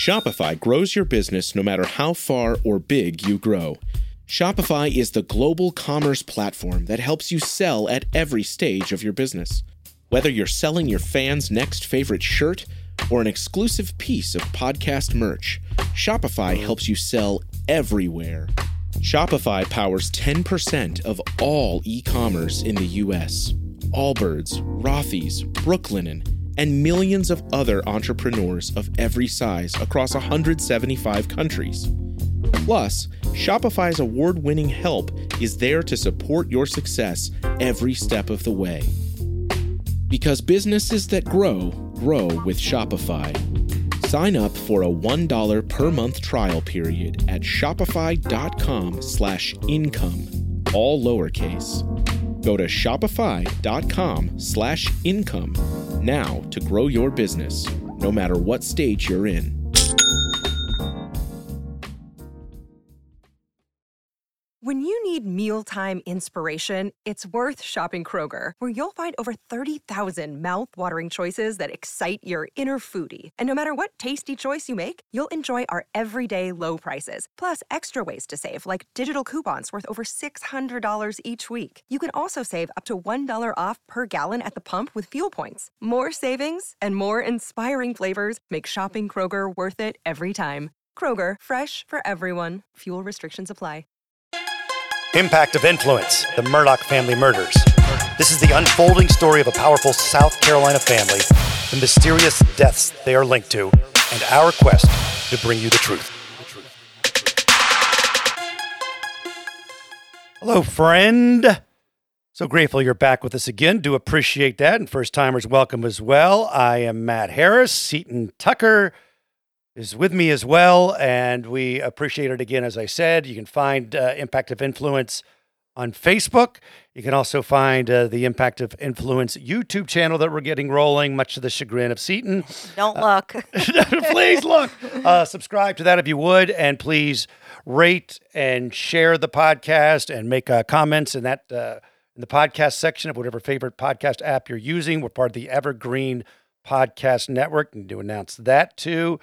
Shopify grows your business no matter how far or big you grow. Shopify is the global commerce platform that helps you sell at every stage of your business. Whether you're selling your fans' next favorite shirt or an exclusive piece of podcast merch, Shopify helps you sell everywhere. Shopify powers 10% of all e-commerce in the U.S. Allbirds, Rothy's, Brooklinen, and millions of other entrepreneurs of every size across 175 countries. Plus, Shopify's award-winning help is there to support your success every step of the way. Because businesses that grow, grow with Shopify. Sign up for a $1 per month trial period at shopify.com/income, all lowercase. Go to shopify.com/income now to grow your business, no matter what stage you're in. When you need mealtime inspiration, it's worth shopping Kroger, where you'll find over 30,000 mouth-watering choices that excite your inner foodie. And no matter what tasty choice you make, you'll enjoy our everyday low prices, plus extra ways to save, like digital coupons worth over $600 each week. You can also save up to $1 off per gallon at the pump with fuel points. More savings and more inspiring flavors make shopping Kroger worth it every time. Kroger, fresh for everyone. Fuel restrictions apply. Impact of Influence, the Murdaugh family murders. This is the unfolding story of a powerful South Carolina family, the mysterious deaths they are linked to, and our quest to bring you the truth. Hello, friend. So grateful you're back with us again. Do appreciate that. And first-timers, welcome as well. I am Matt Harris. Seton Tucker is with me as well, and we appreciate it again. As I said, you can find Impact of Influence on Facebook. You can also find the Impact of Influence YouTube channel that we're getting rolling, much to the chagrin of Seton. Don't look. Please look. Subscribe to that if you would, and please rate and share the podcast and make comments in that in the podcast section of whatever favorite podcast app you're using. We're part of the Evergreen Podcast Network, and to announce that too.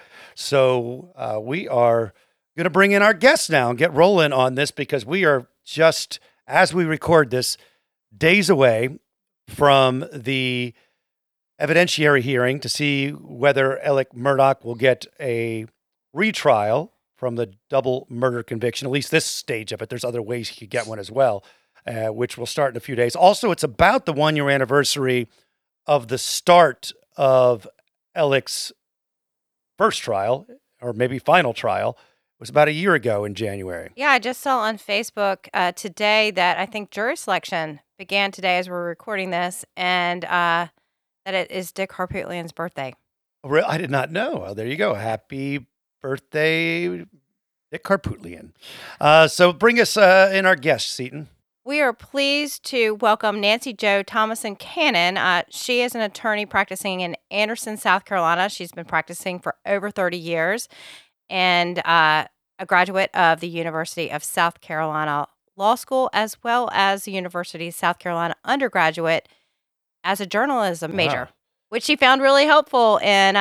So we are going to bring in our guests now and get rolling on this, because we are just, as we record this, days away from the evidentiary hearing to see whether Alec Murdaugh will get a retrial from the double murder conviction, at least this stage of it. There's other ways he could get one as well, which will start in a few days. Also, it's about the 1-year anniversary of the start of Alec's first trial, or maybe final trial. It was about a year ago in January. Yeah, I just saw on Facebook today that I think jury selection began today as we're recording this, and that it is Dick Harpootlian's birthday. I did not know. Well, there you go. Happy birthday, Dick Harpootlian. So bring us in our guest, Seton. We are pleased to welcome Nancy Jo Thomason Cannon. She is an attorney practicing in Anderson, South Carolina. She's been practicing for over 30 years and a graduate of the University of South Carolina Law School, as well as the University of South Carolina undergraduate as a journalism major, which she found really helpful in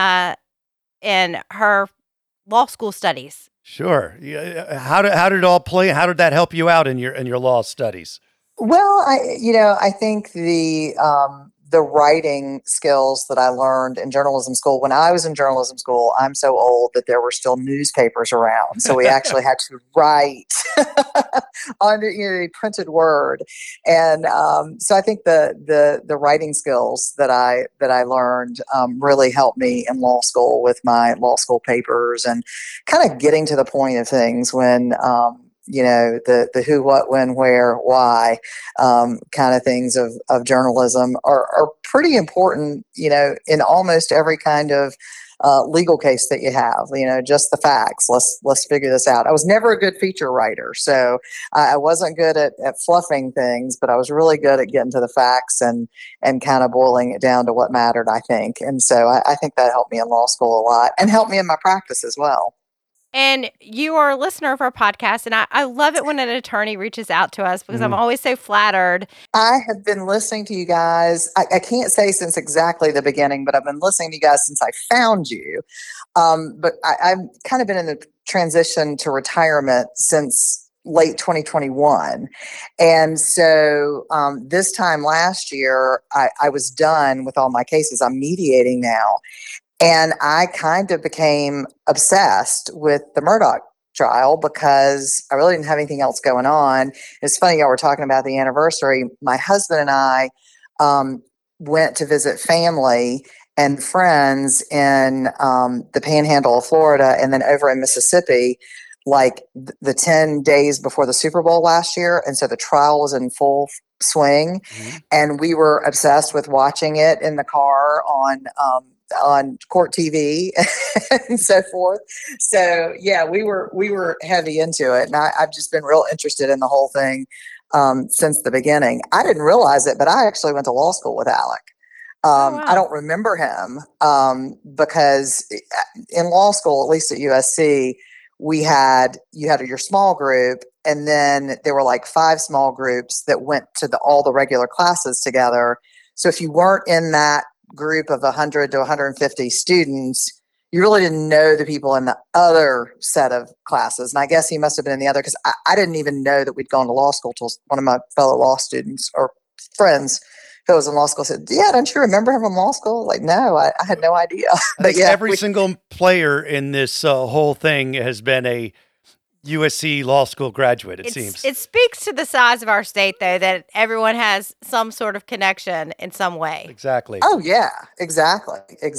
her law school studies. Sure. How did it all play? How did that help you out in your law studies? Well, I think the writing skills that I learned in journalism school. When I was in journalism school, I'm so old that there were still newspapers around, so we actually had to write on the printed word, and so I think the writing skills that I learned really helped me in law school with my law school papers and kind of getting to the point of things when. The who, what, when, where, why kind of things of journalism are pretty important, in almost every kind of legal case that you have, just the facts. Let's figure this out. I was never a good feature writer, so I wasn't good at fluffing things, but I was really good at getting to the facts and kind of boiling it down to what mattered, I think. And so I think that helped me in law school a lot and helped me in my practice as well. And you are a listener of our podcast, and I love it when an attorney reaches out to us because I'm always so flattered. I have been listening to you guys. I can't say since exactly the beginning, but I've been listening to you guys since I found you. But I've kind of been in the transition to retirement since late 2021. And so this time last year, I was done with all my cases. I'm mediating now. And I kind of became obsessed with the Murdaugh trial because I really didn't have anything else going on. It's funny, y'all were talking about the anniversary. My husband and I went to visit family and friends in the panhandle of Florida and then over in Mississippi, like the 10 days before the Super Bowl last year. And so the trial was in full swing. And we were obsessed with watching it in the car on court TV and so forth. So yeah, we were heavy into it, and I've just been real interested in the whole thing since the beginning. I didn't realize it, but I actually went to law school with Alec. Wow. I don't remember him because in law school, at least at USC, you had your small group, and then there were like 5 small groups that went to all the regular classes together. So if you weren't in that group of 100 to 150 students, you really didn't know the people in the other set of classes. And I guess he must have been in the other because I didn't even know that we'd gone to law school till one of my fellow law students or friends who was in law school said, "Yeah, don't you remember him from law school?" Like, no, I had no idea. But yeah, every single player in this whole thing has been a USC law school graduate, it seems. It speaks to the size of our state, though, that everyone has some sort of connection in some way. Exactly. Oh yeah, exactly.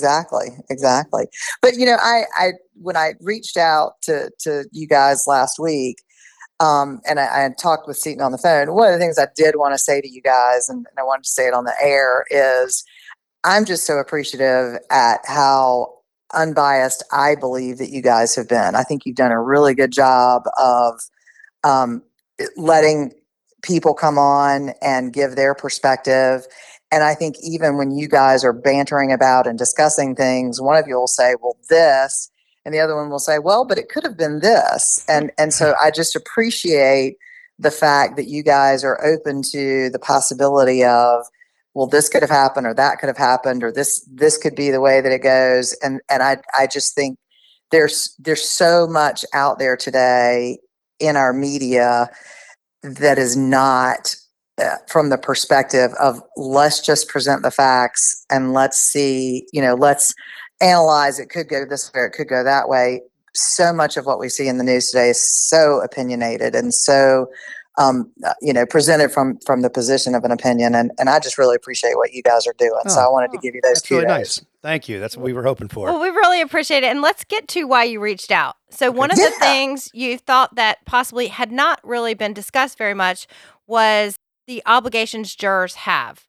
But I when I reached out to you guys last week, and I had talked with Seton on the phone, one of the things I did want to say to you guys, and I wanted to say it on the air, is I'm just so appreciative at how unbiased I believe that you guys have been. I think you've done a really good job of letting people come on and give their perspective. And I think even when you guys are bantering about and discussing things, one of you will say, well, this, and the other one will say, well, but it could have been this. And so I just appreciate the fact that you guys are open to the possibility of, well, this could have happened, or that could have happened, or this could be the way that it goes. And I just think there's so much out there today in our media that is not from the perspective of let's just present the facts and let's see, let's analyze. It could go this way, it could go that way. So much of what we see in the news today is so opinionated and so presented from the position of an opinion. And I just really appreciate what you guys are doing. So I wanted to give you those That's really kudos. nice. Thank you. That's what we were hoping for. Well, we really appreciate it. And let's get to why you reached out. So one of the things you thought that possibly had not really been discussed very much was the obligations jurors have.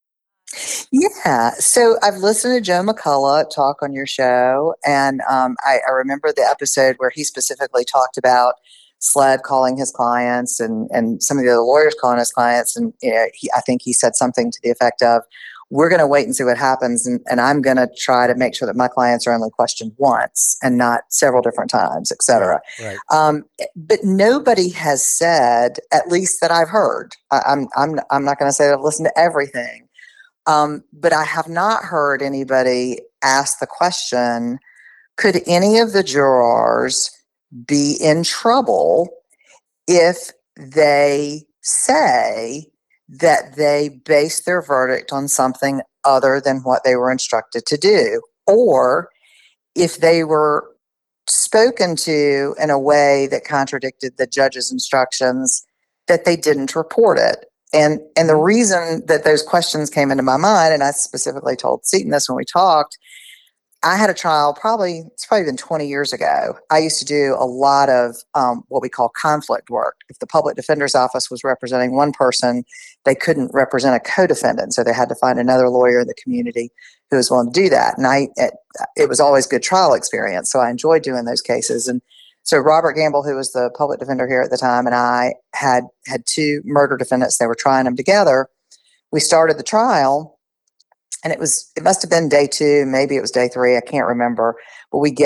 Yeah. So I've listened to Joe McCullough talk on your show, and I remember the episode where he specifically talked about SLED calling his clients and some of the other lawyers calling his clients. And I think he said something to the effect of, we're going to wait and see what happens. And I'm going to try to make sure that my clients are only questioned once and not several different times, et cetera. Right. But nobody has said, at least that I've heard, I'm not going to say that I've listened to everything. But I have not heard anybody ask the question, could any of the jurors be in trouble if they say that they base their verdict on something other than what they were instructed to do, or if they were spoken to in a way that contradicted the judge's instructions, that they didn't report it? And the reason that those questions came into my mind, and I specifically told Seton this when we talked, I had a trial it's probably been 20 years ago. I used to do a lot of what we call conflict work. If the public defender's office was representing one person, they couldn't represent a co-defendant. So they had to find another lawyer in the community who was willing to do that. And it was always good trial experience. So I enjoyed doing those cases. And so Robert Gamble, who was the public defender here at the time, and I had 2 murder defendants. They were trying them together. We started the trial. And it must have been day 2, maybe it was day 3, I can't remember. But we get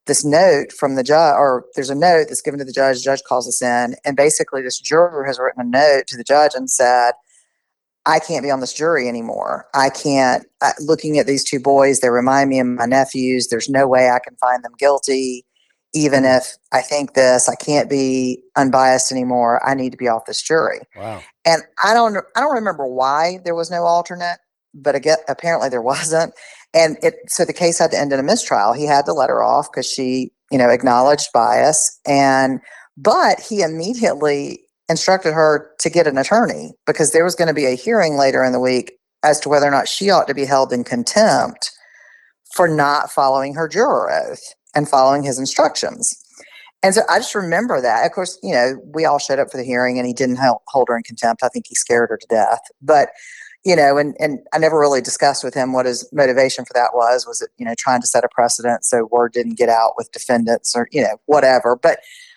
this note from the judge, or there's a note that's given to the judge calls us in, and basically this juror has written a note to the judge and said, I can't be on this jury anymore. I can't, looking at these two boys, they remind me of my nephews. There's no way I can find them guilty. Even if I think this, I can't be unbiased anymore. I need to be off this jury. Wow. And I don't remember why there was no alternate, but again, apparently there wasn't. And so the case had to end in a mistrial. He had to let her off because she, acknowledged bias. But he immediately instructed her to get an attorney because there was going to be a hearing later in the week as to whether or not she ought to be held in contempt for not following her juror oath and following his instructions. And so I just remember that. Of course, we all showed up for the hearing and he didn't hold her in contempt. I think he scared her to death. But, and I never really discussed with him what his motivation for that was. Was it, trying to set a precedent so word didn't get out with defendants or, whatever. But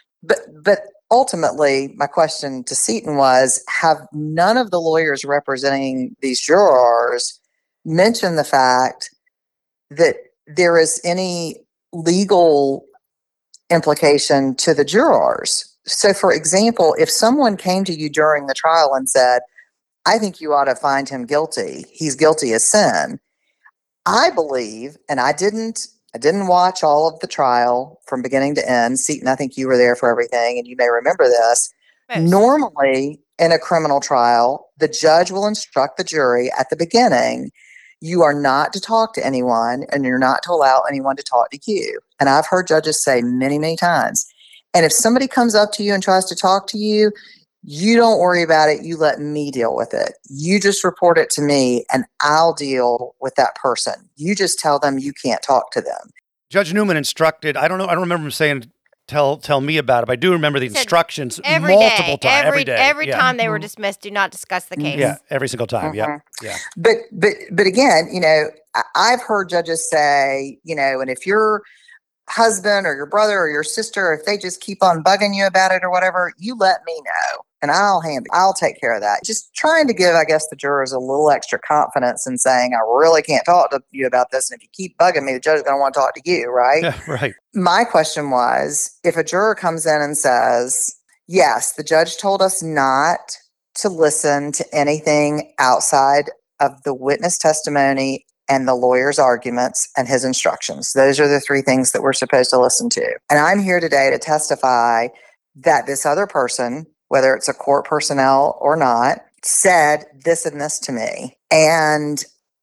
ultimately, my question to Seton was, have none of the lawyers representing these jurors mentioned the fact that there is any legal implication to the jurors? So, for example, if someone came to you during the trial and said, I think you ought to find him guilty, he's guilty as sin, I believe, and I didn't watch all of the trial from beginning to end. Seton, I think you were there for everything, and you may remember this. Most. Normally, in a criminal trial, the judge will instruct the jury at the beginning, you are not to talk to anyone, and you're not to allow anyone to talk to you. And I've heard judges say many, many times, and if somebody comes up to you and tries to talk to you, you don't worry about it. You let me deal with it. You just report it to me and I'll deal with that person. You just tell them you can't talk to them. Judge Newman instructed, I don't remember him saying, tell me about it, but I do remember the instructions multiple times, every day. Every time they were dismissed, do not discuss the case. Yeah, every single time. Yeah. But again, I've heard judges say, and if your husband or your brother or your sister, if they just keep on bugging you about it or whatever, you let me know and I'll take care of that. Just trying to give, I guess, the jurors a little extra confidence in saying, I really can't talk to you about this. And if you keep bugging me, the judge is going to want to talk to you, right? Yeah, right. My question was, if a juror comes in and says, yes, the judge told us not to listen to anything outside of the witness testimony and the lawyer's arguments and his instructions. Those are the three things that we're supposed to listen to. And I'm here today to testify that this other person, whether it's a court personnel or not, said this and this to me. And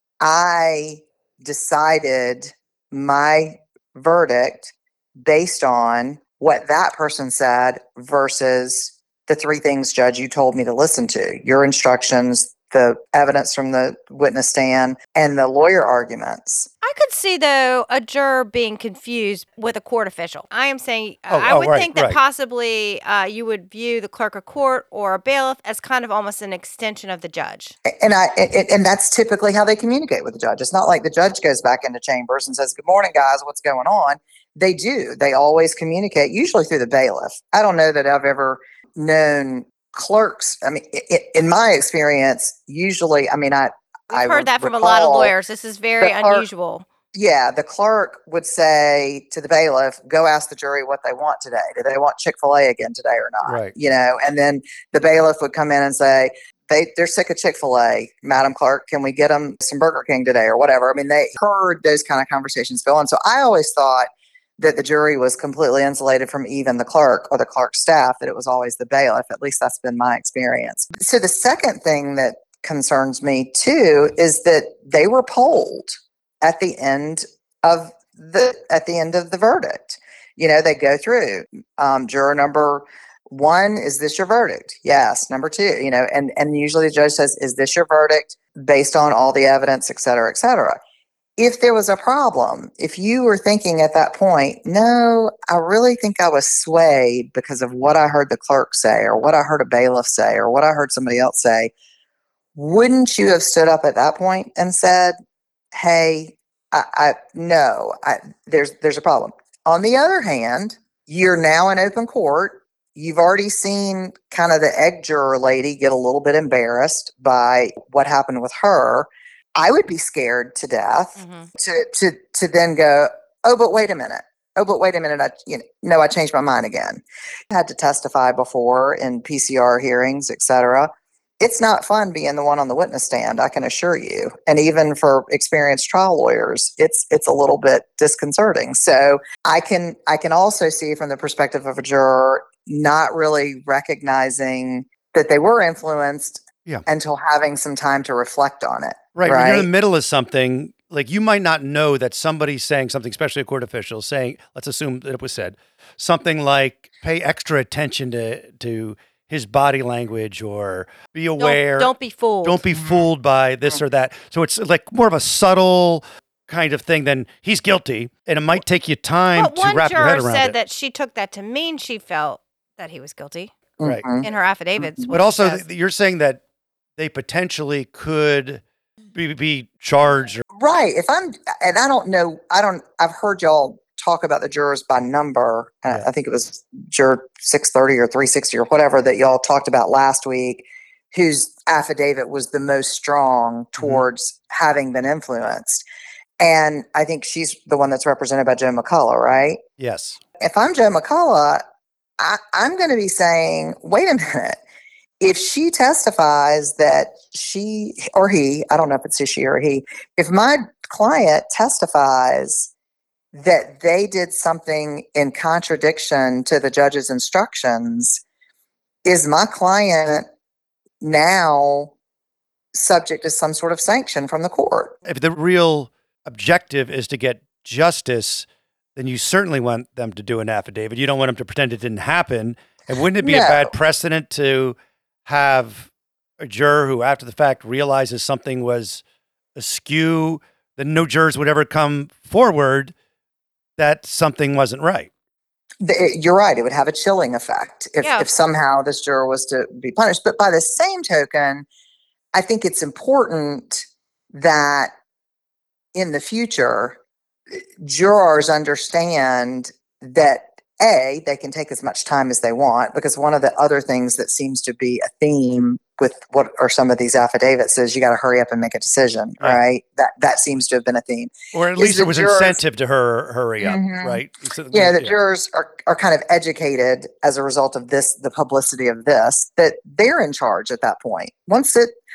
I decided my verdict based on what that person said versus the three things, Judge, you told me to listen to. Your instructions, the evidence from the witness stand, and the lawyer arguments. I could see, though, a juror being confused with a court official. I am saying, I would think that possibly you would view the clerk of court or a bailiff as kind of almost an extension of the judge. And that's typically how they communicate with the judge. It's not like the judge goes back into chambers and says, good morning, guys, what's going on? They do. They always communicate, usually through the bailiff. I don't know that I've ever known clerks. I mean, in my experience, usually, We've heard that from a lot of lawyers. This is very unusual. Yeah, the clerk would say to the bailiff, go ask the jury what they want today. Do they want Chick-fil-A again today or not? Right. And then the bailiff would come in and say, they're sick of Chick-fil-A, Madam Clerk, can we get them some Burger King today or whatever? I mean, they heard those kind of conversations go on. So I always thought that the jury was completely insulated from even the clerk or the clerk staff, that it was always the bailiff. At least that's been my experience. So the second thing that concerns me too is that they were polled at the end of the verdict. They go through juror number 1, is this your verdict? Yes. Number 2, and usually the judge says, is this your verdict based on all the evidence, et cetera, et cetera. If there was a problem, if you were thinking at that point, no, I really think I was swayed because of what I heard the clerk say or what I heard a bailiff say or what I heard somebody else say, wouldn't you have stood up at that point and said, hey, there's a problem. On the other hand, you're now in open court. You've already seen kind of the egg juror lady get a little bit embarrassed by what happened with her. I would be scared to death to then go, oh, but wait a minute. oh, but wait a minute, I changed my mind again. I had to testify before in PCR hearings, et cetera. It's not fun being the one on the witness stand, I can assure you. And even for experienced trial lawyers, it's a little bit disconcerting. So I can also see from the perspective of a juror not really recognizing that they were influenced until having some time to reflect on it. Right. When you're in the middle of something, like you might not know that somebody's saying something, especially a court official saying, let's assume that it was said, something like pay extra attention to his body language or be aware. Don't be fooled. Don't be fooled by this or that. So it's like more of a subtle kind of thing than he's guilty. And it might take you time to wrap your head around it. One juror said that she took that to mean she felt that he was guilty. Right. In her affidavits. But also you're saying that they potentially could be charged. Right. I don't know, I've heard y'all talk about the jurors by number. I think it was juror 630 or 360 or whatever that y'all talked about last week, whose affidavit was the most strong towards having been influenced. And I think she's the one that's represented by Joe McCullough, right? Yes. If I'm Joe McCullough, I'm going to be saying, wait a minute. If she testifies that she or he, I don't know if it's a she or he, if my client testifies that they did something in contradiction to the judge's instructions, is my client now subject to some sort of sanction from the court? If the real objective is to get justice, then you certainly want them to do an affidavit. You don't want them to pretend it didn't happen. And wouldn't it be a bad precedent to have a juror who after the fact realizes something was askew, then no jurors would ever come forward that something wasn't right? You're right. It would have a chilling effect if somehow this juror was to be punished. But by the same token, I think it's important that in the future, jurors understand that they can take as much time as they want, because one of the other things that seems to be a theme with what are some of these affidavits is you got to hurry up and make a decision, right? That seems to have been a theme. Or at least it was incentive to hurry up, right? The jurors are kind of educated as a result of this, the publicity of this, that they're in charge at that point. Once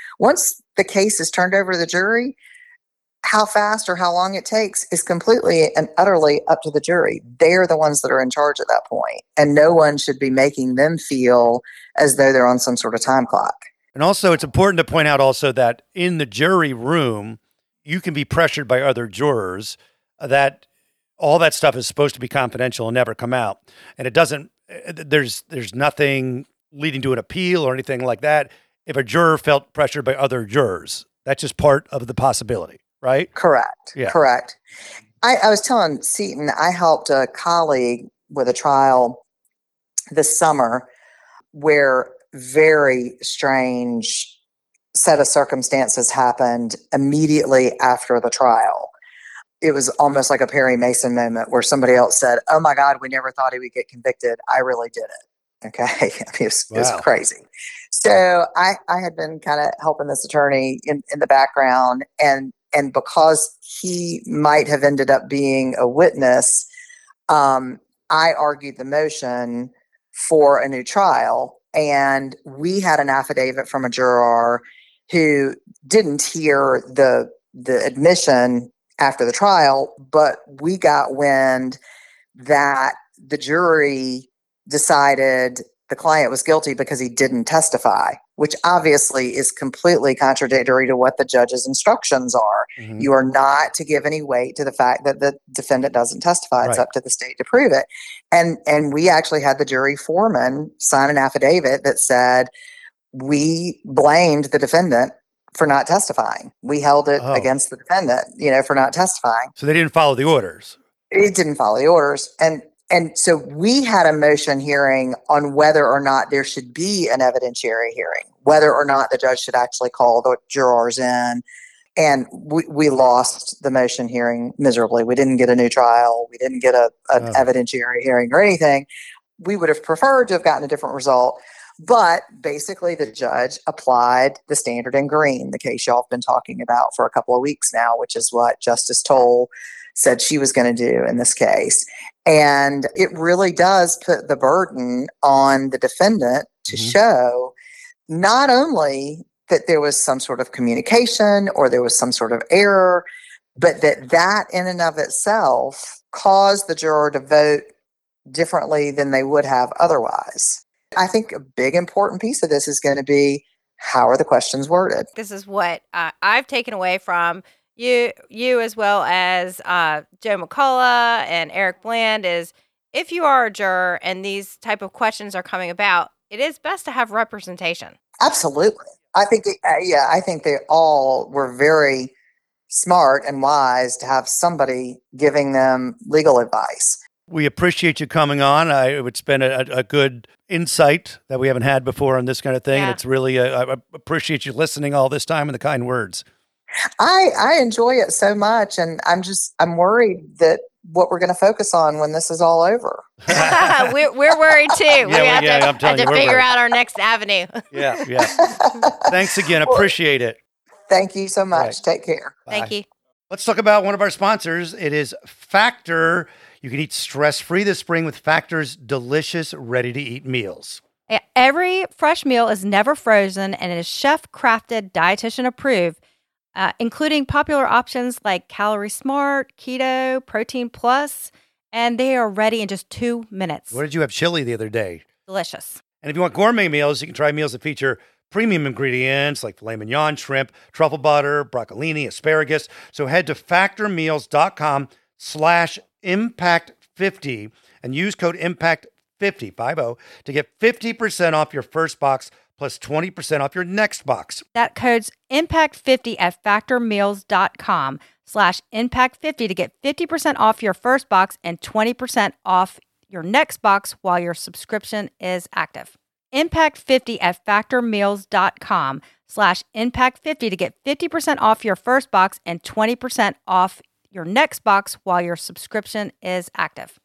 the case is turned over to the jury, how fast or how long it takes is completely and utterly up to the jury. They're the ones that are in charge at that point, and no one should be making them feel as though they're on some sort of time clock. And also, it's important to point out also that in the jury room, you can be pressured by other jurors that all that stuff is supposed to be confidential and never come out. And it doesn't, there's nothing leading to an appeal or anything like that. If a juror felt pressured by other jurors, that's just part of the possibility. Right? Correct. Yeah. Correct. I was telling Seton, I helped a colleague with a trial this summer where very strange set of circumstances happened immediately after the trial. It was almost like a Perry Mason moment where somebody else said, "Oh my God, we never thought he would get convicted. I really did it." Okay. It was crazy. So I had been kind of helping this attorney in the background, and because he might have ended up being a witness, I argued the motion for a new trial. And we had an affidavit from a juror who didn't hear the admission after the trial, but we got wind that the jury decided the client was guilty because he didn't testify, which obviously is completely contradictory to what the judge's instructions are. Mm-hmm. You are not to give any weight to the fact that the defendant doesn't testify. It's up to the state to prove it. And we actually had the jury foreman sign an affidavit that said we blamed the defendant for not testifying. We held it against the defendant, for not testifying. So they didn't follow the orders. It didn't follow the orders. And so we had a motion hearing on whether or not there should be an evidentiary hearing, whether or not the judge should actually call the jurors in. And we lost the motion hearing miserably. We didn't get a new trial. We didn't get an evidentiary hearing or anything. We would have preferred to have gotten a different result. But basically, the judge applied the standard in Green, the case y'all have been talking about for a couple of weeks now, which is what Justice Toll said she was going to do in this case. And it really does put the burden on the defendant to show not only that there was some sort of communication or there was some sort of error, but that in and of itself caused the juror to vote differently than they would have otherwise. I think a big important piece of this is going to be, how are the questions worded? This is what I've taken away from you as well as Joe McCullough and Eric Bland is, if you are a juror and these type of questions are coming about, it is best to have representation. Absolutely. I think, I think they all were very smart and wise to have somebody giving them legal advice. We appreciate you coming on. It's been a good insight that we haven't had before on this kind of thing. Yeah. And it's really, I appreciate you listening all this time and the kind words. I enjoy it so much. And I'm worried that what we're going to focus on when this is all over. We're worried too. I'm have telling to you, we're figure worried. out our next avenue. Yeah. Thanks again. Appreciate it. Thank you so much. Right. Take care. Thank you. Let's talk about one of our sponsors. It is Factor. You can eat stress-free this spring with Factor's delicious, ready-to-eat meals. Every fresh meal is never frozen and it is chef-crafted, dietitian approved, including popular options like Calorie Smart, Keto, Protein Plus, and they are ready in just 2 minutes. What did you have chili the other day? Delicious. And if you want gourmet meals, you can try meals that feature premium ingredients like filet mignon, shrimp, truffle butter, broccolini, asparagus. So head to factormeals.com/impact50 and use code IMPACT50 to get 50% off your first box plus 20% off your next box. That code's IMPACT50 at factormeals.com/impact50 to get 50% off your first box and 20% off your next box while your subscription is active. Impact50 at factormeals.com/impact50 to get 50% off your first box and 20% off your next box while your subscription is active.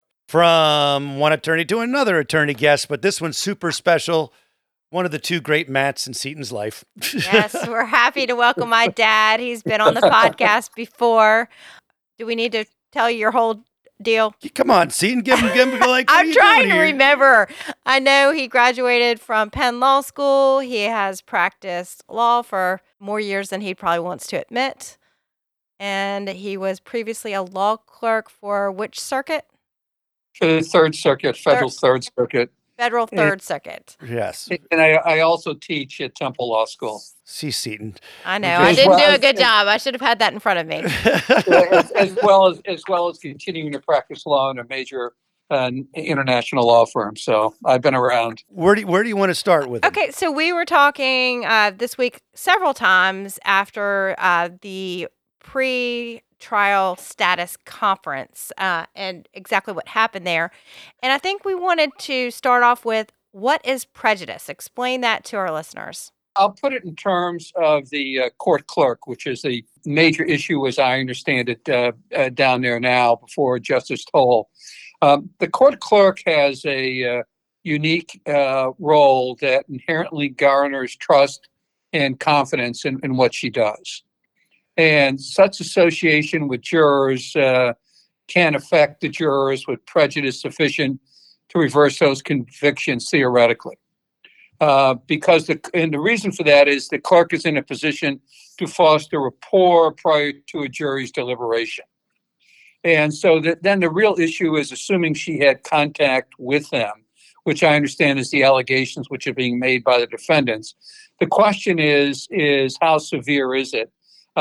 From one attorney to another attorney guest, but this one's super special. One of the two great Matts in Seaton's life. Yes, we're happy to welcome my dad. He's been on the podcast before. Do we need to tell you your whole deal? Come on, Seaton, give him like. I'm trying to remember. I know he graduated from Penn Law School. He has practiced law for more years than he probably wants to admit. And he was previously a law clerk for which circuit? For the Third Circuit, Federal Third Circuit. Federal Third Circuit. Yes. And I also teach at Temple Law School. See, Seaton. I know. I didn't do a good job. I should have had that in front of me. as well as continuing to practice law in a major international law firm. So I've been around. Where do you want to start with? Okay, so we were talking this week several times after the pre-trial status conference and exactly what happened there. And I think we wanted to start off with, what is prejudice? Explain that to our listeners. I'll put it in terms of the court clerk, which is a major issue, as I understand it, down there now before Justice Toll. The court clerk has a unique role that inherently garners trust and confidence in what she does. And such association with jurors can affect the jurors with prejudice sufficient to reverse those convictions theoretically. Because the reason for that is the clerk is in a position to foster rapport prior to a jury's deliberation. And so then the real issue is assuming she had contact with them, which I understand is the allegations which are being made by the defendants. The question is how severe is it?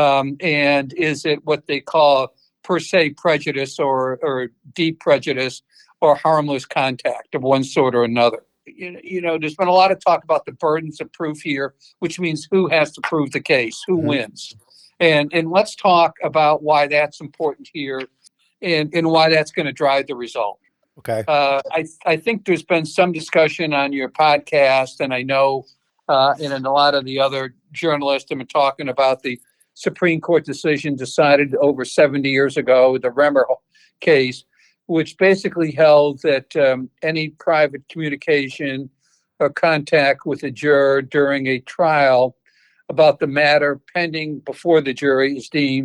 And is it what they call per se prejudice or deep prejudice or harmless contact of one sort or another? You know, there's been a lot of talk about the burdens of proof here, which means who has to prove the case, who wins. And let's talk about why that's important here and why that's going to drive the result. Okay. I think there's been some discussion on your podcast, and I know and a lot of the other journalists have been talking about the Supreme Court decision decided over 70 years ago, the Remmer case, which basically held that any private communication or contact with a juror during a trial about the matter pending before the jury is deemed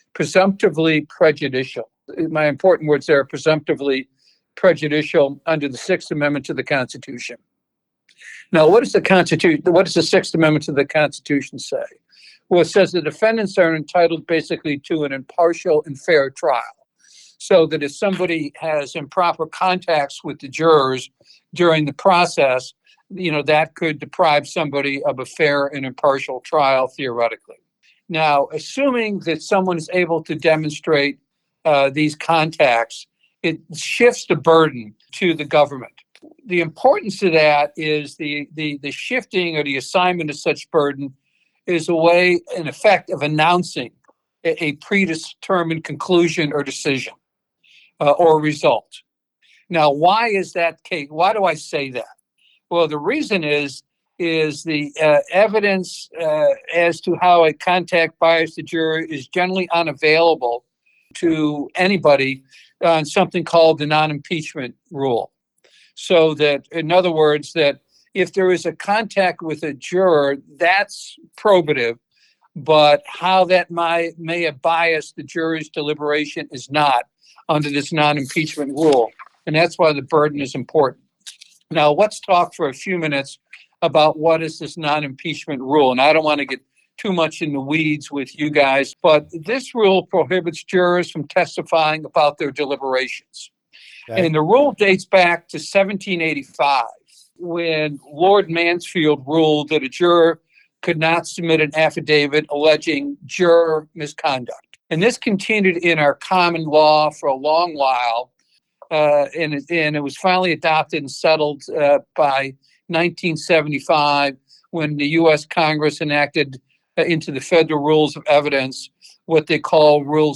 presumptively prejudicial. My important words there are presumptively prejudicial under the Sixth Amendment to the Constitution. Now, what does the Sixth Amendment to the Constitution say? Well, it says the defendants are entitled basically to an impartial and fair trial. So that if somebody has improper contacts with the jurors during the process, that could deprive somebody of a fair and impartial trial theoretically. Now, assuming that someone is able to demonstrate these contacts, it shifts the burden to the government. The importance of that is the shifting or the assignment of such burden is a way, in effect, of announcing a predetermined conclusion or decision or result. Now, why is that case? Why do I say that? Well, the reason is the evidence as to how a contact biased the juror is generally unavailable to anybody on something called the non-impeachment rule. So that, in other words, that if there is a contact with a juror, that's probative, but how that may have biased the jury's deliberation is not under this non-impeachment rule. And that's why the burden is important. Now, let's talk for a few minutes about what is this non-impeachment rule. And I don't want to get too much in the weeds with you guys, but this rule prohibits jurors from testifying about their deliberations. Okay. And the rule dates back to 1785, when Lord Mansfield ruled that a juror could not submit an affidavit alleging juror misconduct. And this continued in our common law for a long while, and it was finally adopted and settled by 1975 when the U.S. Congress enacted into the Federal Rules of Evidence what they call Rule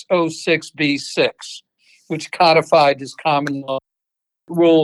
606b-6, which codified this common law. Rule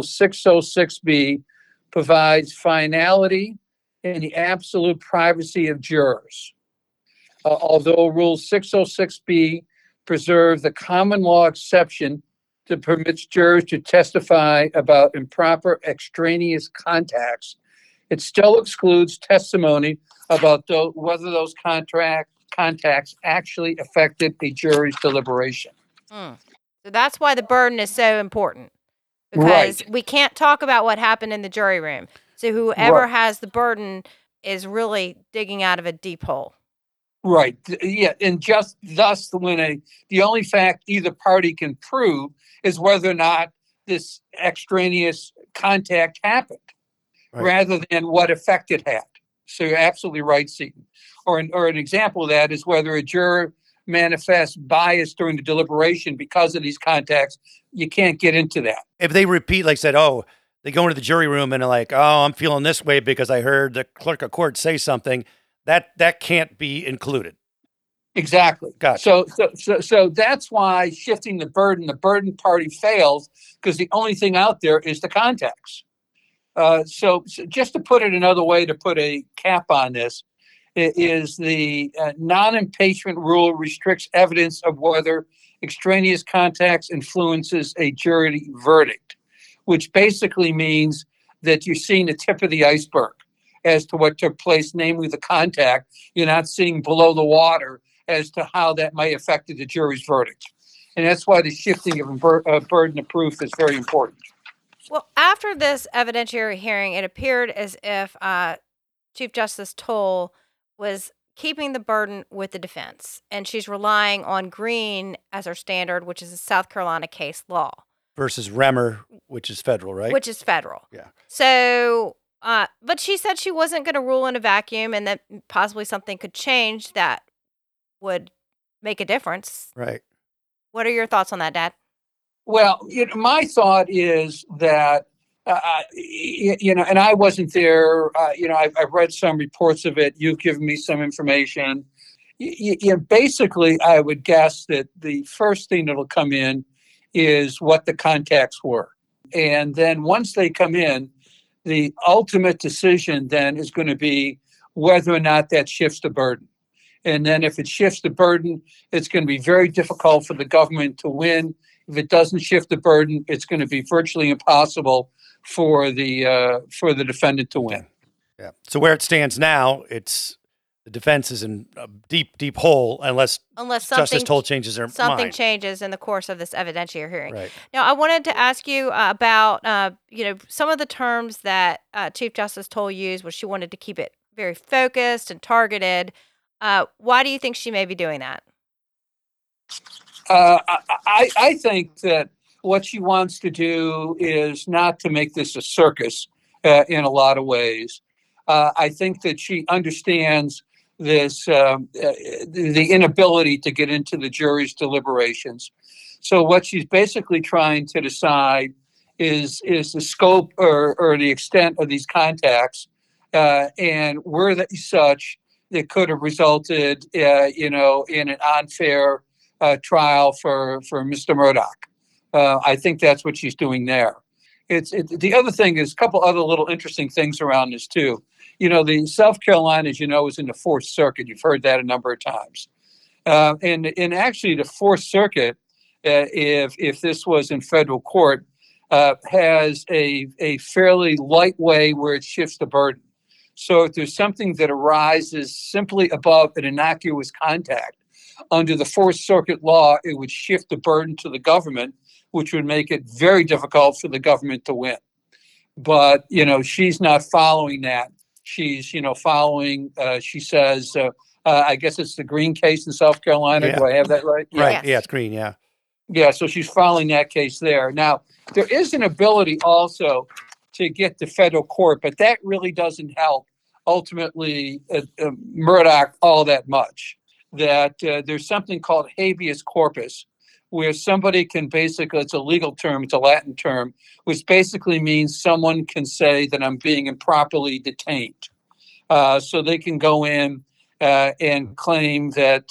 606b provides finality and the absolute privacy of jurors. Although Rule 606b preserves the common law exception that permits jurors to testify about improper extraneous contacts, it still excludes testimony about whether those contacts actually affected a jury's deliberation. So that's why the burden is so important, because we can't talk about what happened in the jury room. So whoever has the burden is really digging out of a deep hole. Right. Yeah. And just thus, when the only fact either party can prove is whether or not this extraneous contact happened, rather than what effect it had. So you're absolutely right, Seton. Or an example of that is whether a juror manifests bias during the deliberation because of these contacts. You can't get into that. If they repeat, like said, they go into the jury room and are like, I'm feeling this way because I heard the clerk of court say something, that can't be included. Exactly. Gotcha. So that's why shifting the burden party fails, because the only thing out there is the contacts. So just to put it another way, to put a cap on this, is the non-impeachment rule restricts evidence of whether extraneous contacts influences a jury verdict, which basically means that you're seeing the tip of the iceberg as to what took place, namely the contact. You're not seeing below the water as to how that may affect the jury's verdict. And that's why the shifting of burden of proof is very important. Well, after this evidentiary hearing, it appeared as if Chief Justice Toll was keeping the burden with the defense, and she's relying on Green as her standard, which is a South Carolina case law. Versus Remmer, which is federal, right? Which is federal. Yeah. So, but she said she wasn't going to rule in a vacuum, and that possibly something could change that would make a difference. Right. What are your thoughts on that, Dad? Well, my thought is that, and I wasn't there. I've read some reports of it. You've given me some information. Basically, I would guess that the first thing that'll come in is what the contacts were. And then once they come in, the ultimate decision then is going to be whether or not that shifts the burden. And then if it shifts the burden, it's going to be very difficult for the government to win. If it doesn't shift the burden, it's going to be virtually impossible for the defendant to win. Yeah. So where it stands now, it's the defense is in a deep, deep hole unless Unless Justice Toll changes her something mind. changes in the course of this evidentiary hearing. Right. Now, I wanted to ask you about, some of the terms that Chief Justice Toll used, where she wanted to keep it very focused and targeted. Why do you think she may be doing that? I think that what she wants to do is not to make this a circus in a lot of ways. I think that she understands the inability to get into the jury's deliberations. So what she's basically trying to decide is the scope or the extent of these contacts, and were they such that could have resulted, in an unfair trial for Mr. Murdaugh. I think that's what she's doing there. The other thing is a couple other little interesting things around this too. The South Carolina, as you know, is in the Fourth Circuit. You've heard that a number of times. And actually, the Fourth Circuit, if this was in federal court, has a fairly light way where it shifts the burden. So if there's something that arises simply above an innocuous contact, under the Fourth Circuit law, it would shift the burden to the government, which would make it very difficult for the government to win. But, she's not following that. She's, following, she says, I guess it's the Green case in South Carolina. Yeah. Do I have that right? Right. Yes. Yeah, it's Green. Yeah. Yeah, so she's following that case there. Now, there is an ability also to get to federal court, but that really doesn't help ultimately Murdaugh all that much. That there's something called habeas corpus, where somebody can basically, it's a legal term, it's a Latin term, which basically means someone can say that I'm being improperly detained. So they can go in and claim that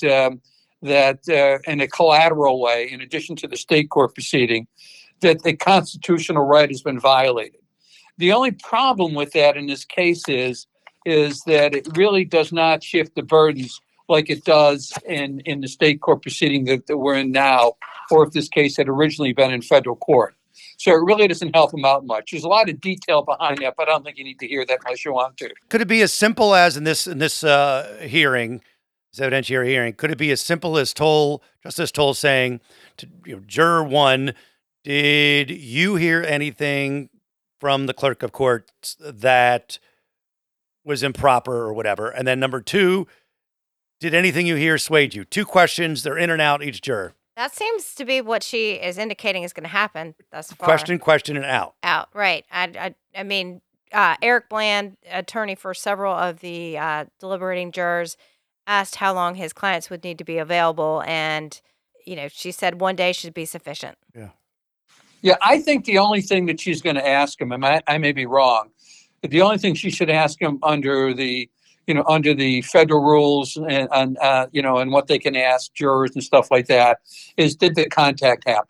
in a collateral way, in addition to the state court proceeding, that the constitutional right has been violated. The only problem with that in this case is that it really does not shift the burdens like it does in the state court proceeding that we're in now, or if this case had originally been in federal court. So it really doesn't help them out much. There's a lot of detail behind that, but I don't think you need to hear that unless you want to. Could it be as simple as in this hearing, this evidentiary hearing, could it be as simple as Justice Toll saying to Juror 1, did you hear anything from the clerk of court that was improper or whatever? And then number 2, did anything you hear swayed you? 2 questions, they're in and out each juror. That seems to be what she is indicating is going to happen thus far. Question, and out. Out, right. I mean, Eric Bland, attorney for several of the deliberating jurors, asked how long his clients would need to be available. And, she said one day should be sufficient. Yeah. Yeah, I think the only thing that she's going to ask him, and I may be wrong, but the only thing she should ask him under the federal rules and what they can ask jurors and stuff like that is, did the contact happen?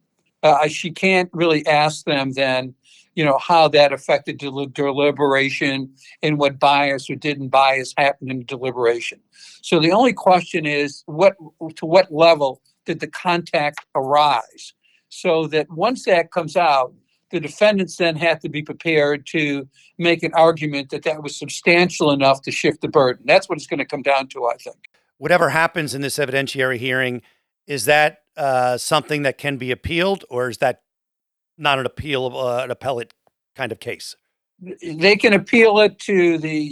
She can't really ask them then, how that affected deliberation and what bias or didn't bias happen in the deliberation. So the only question is, to what level did the contact arise? So that once that comes out, the defendants then have to be prepared to make an argument that was substantial enough to shift the burden. That's what it's going to come down to, I think. Whatever happens in this evidentiary hearing, is that something that can be appealed, or is that not an appellate kind of case? They can appeal it through the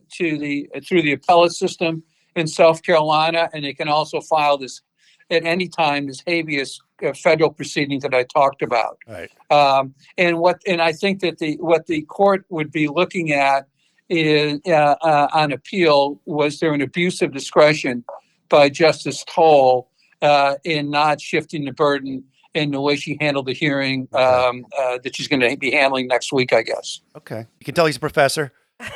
appellate system in South Carolina, and they can also file this at any time, this habeas federal proceeding that I talked about. Right. And I think that what the court would be looking at is on appeal, was there an abuse of discretion by Justice Toll in not shifting the burden in the way she handled the hearing that she's going to be handling next week, I guess. Okay. You can tell he's a professor.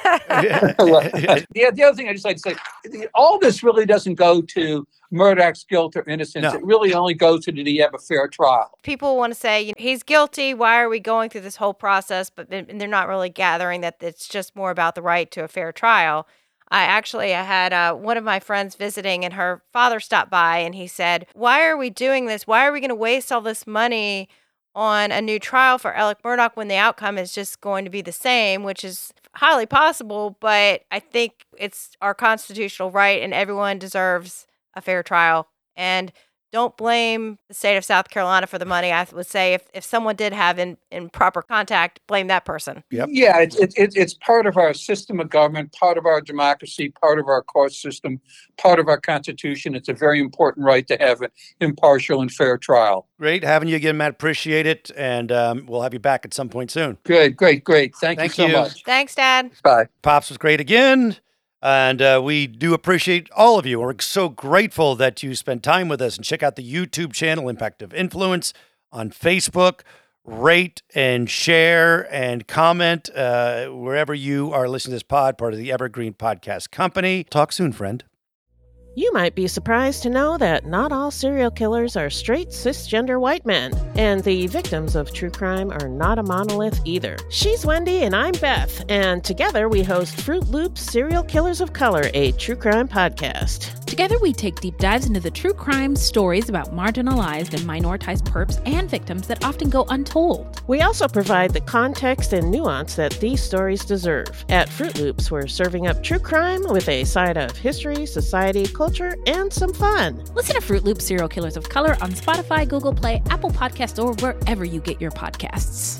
The other thing I just like to say, all this really doesn't go to Murdaugh's guilt or innocence. No. It really only goes to, did he have a fair trial? People want to say, he's guilty. Why are we going through this whole process? But they're not really gathering that it's just more about the right to a fair trial. I had one of my friends visiting, and her father stopped by, and he said, why are we doing this? Why are we going to waste all this money on a new trial for Alec Murdaugh when the outcome is just going to be the same, which is highly possible, but I think it's our constitutional right and everyone deserves a fair trial. And don't blame the state of South Carolina for the money. I would say if someone did have improper contact, blame that person. Yep. Yeah, it's part of our system of government, part of our democracy, part of our court system, part of our Constitution. It's a very important right to have an impartial and fair trial. Great having you again, Matt. Appreciate it. And we'll have you back at some point soon. Good, great. Thank you so much. Thanks, Dad. Bye. Pops was great again. And we do appreciate all of you. We're so grateful that you spend time with us, and check out the YouTube channel, Impact of Influence, on Facebook. Rate and share and comment wherever you are listening to this pod, part of the Evergreen Podcast Company. Talk soon, friend. You might be surprised to know that not all serial killers are straight cisgender white men, and the victims of true crime are not a monolith either. She's Wendy and I'm Beth, and together we host Fruit Loops Serial Killers of Color, a true crime podcast. Together we take deep dives into the true crime stories about marginalized and minoritized perps and victims that often go untold. We also provide the context and nuance that these stories deserve. At Fruit Loops, we're serving up true crime with a side of history, society, culture, and some fun. Listen to Fruit Loops Serial Killers of Color on Spotify, Google Play, Apple Podcasts, or wherever you get your podcasts.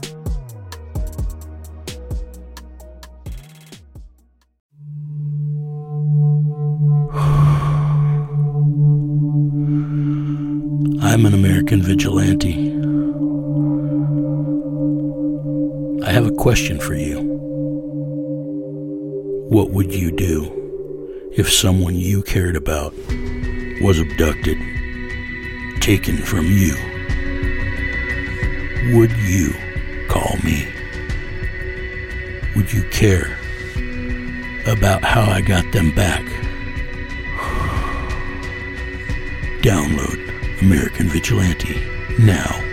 I'm an American vigilante. I have a question for you. What would you do if someone you cared about was abducted, taken from you? Would you call me? Would you care about how I got them back? Download American Vigilante now.